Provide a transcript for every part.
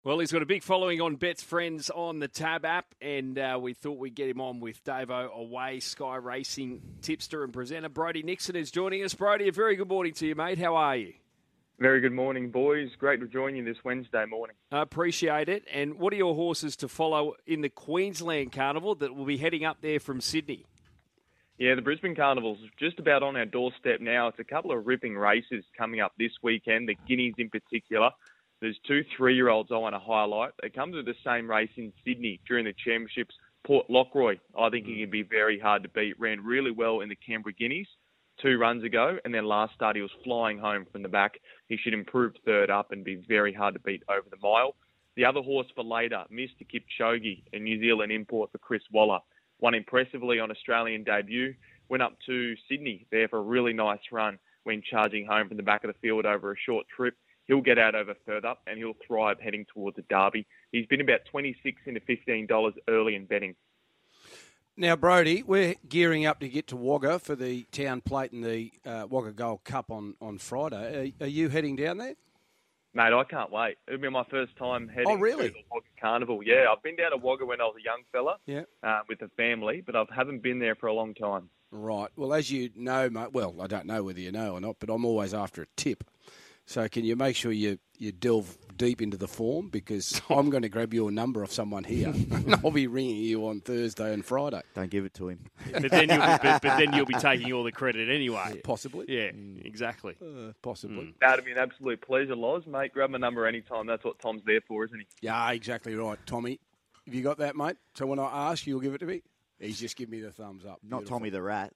Well, he's got a big following on Bet's Friends on the Tab app, and we thought we'd get him on with Davo Away, Sky Racing tipster and presenter. Brodie Nixon is joining us. Brodie, a very good morning to you, mate. How are you? Very good morning, boys. Great to join you this Wednesday morning. I appreciate it. And what are your horses to follow in the Queensland Carnival that will be heading up there from Sydney? Yeah, the Brisbane Carnival's just about on our doorstep now. It's a couple of ripping races coming up this weekend, the Guineas in particular. There's 2 3-year-olds I want to highlight. They come to the same race in Sydney during the championships. Port Lockroy, I think he can be very hard to beat. Ran really well in the Canberra Guineas 2 runs ago, and then last start he was flying home from the back. He should improve third up and be very hard to beat over the mile. The other horse for later, Mr. Kipchoge, a New Zealand import for Chris Waller. Won impressively on Australian debut. Went up to Sydney there for a really nice run when charging home from the back of the field over a short trip. He'll get out over third up and he'll thrive heading towards the Derby. He's been about $26 into $15 early in betting. Now, Brodie, we're gearing up to get to Wagga for the Town Plate and the Wagga Gold Cup on Friday. Are you heading down there? Mate, I can't wait. It'll be my first time heading to the Wagga Carnival. Yeah, I've been down to Wagga when I was a young fella with the family, but I haven't been there for a long time. Right. Well, as you know, mate, well, I don't know whether you know or not, but I'm always after a tip. So can you make sure you delve deep into the form? Because I'm going to grab your number off someone here and I'll be ringing you on Thursday and Friday. Don't give it to him. But then you'll be taking all the credit anyway. Possibly. Yeah, exactly. Possibly. That'd be an absolute pleasure, Loz. Mate, grab my number anytime. That's what Tom's there for, isn't he? Yeah, exactly right, Tommy. Have you got that, mate? So when I ask, you'll give it to me? He's just giving me the thumbs up. Not Tommy the Rat.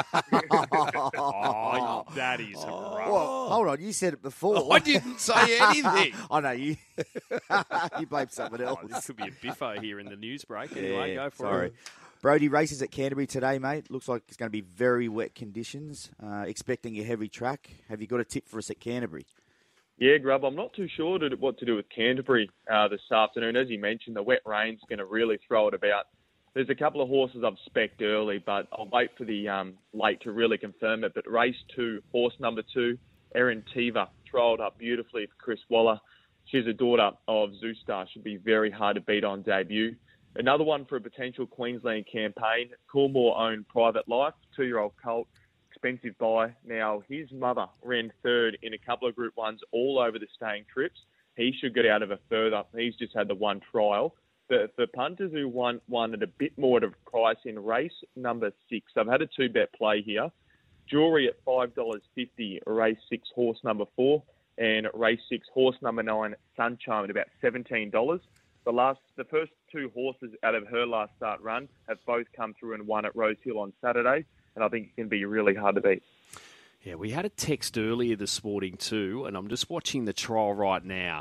Oh, that is rough. Well, hold on, you said it before. I didn't say anything. I know, you blame someone else. This could be a biffo here in the news break. Anyway, go for sorry. it. Brodie, races at Canterbury today, mate. Looks like it's going to be very wet conditions. Expecting a heavy track. Have you got a tip for us at Canterbury? Yeah, Grub, I'm not too sure what to do with Canterbury this afternoon. As you mentioned, the wet rain's going to really throw it about. There's a couple of horses I've specced early, but I'll wait for the late to really confirm it. But race 2, horse number 2, Erin Tiva, trialled up beautifully for Chris Waller. She's a daughter of Zoustar. Should be very hard to beat on debut. Another one for a potential Queensland campaign, Coolmore-owned Private Life, 2-year-old colt, expensive buy. Now, his mother ran third in a couple of Group 1s all over the staying trips. He should get out of a further. He's just had the one trial. The punters who won at a bit more at a price in race number 6. I've had a 2-bet play here. Jewelry at $5.50, race 6, horse number 4, and race 6, horse number 9, Sunshine at about $17. The first 2 horses out of her last start run have both come through and won at Rosehill on Saturday, and I think it can be really hard to beat. Yeah, we had a text earlier this morning too, and I'm just watching the trial right now.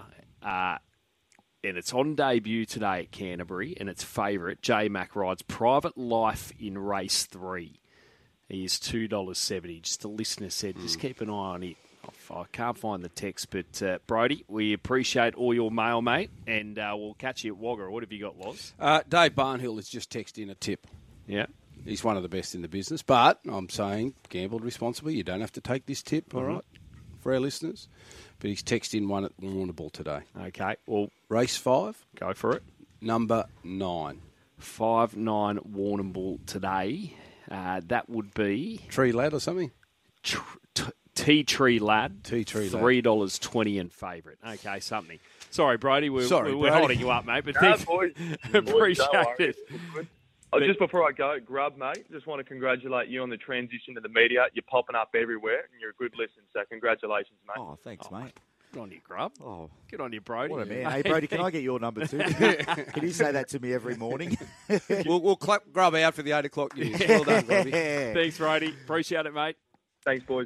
And it's on debut today at Canterbury, and its favourite, J-Mac rides Private Life in race 3. He is $2.70. Just a listener said, just keep an eye on it. I can't find the text, but Brodie, we appreciate all your mail, mate, and we'll catch you at Wagga. What have you got, Loz? Dave Barnhill has just texted in a tip. Yeah. He's one of the best in the business, but I'm saying gambled responsibly. You don't have to take this tip, all right, for our listeners. But he's texted in one at Warrnambool today. Okay, well... Race 5. Go for it. Number 9. 5-9 Warrnambool today. That would be... Tree Lad or something? Tea Tree Lad. Tea-Tree Lad. $3.20 in favourite. Okay, something. Sorry, Brodie. We're holding you up, mate. But Boys, appreciate it. Just before I go, Grub, mate, just want to congratulate you on the transition to the media. You're popping up everywhere, and you're a good listen. So congratulations, mate. Oh, thanks, mate. Good on you, Grub. Oh, good on you, Brodie. What a man. Hey, Brodie, can I get your number too? Can you say that to me every morning? We'll clap Grub out for the 8 o'clock news. Well done, Robbie. Thanks, Brodie. Appreciate it, mate. Thanks, boys.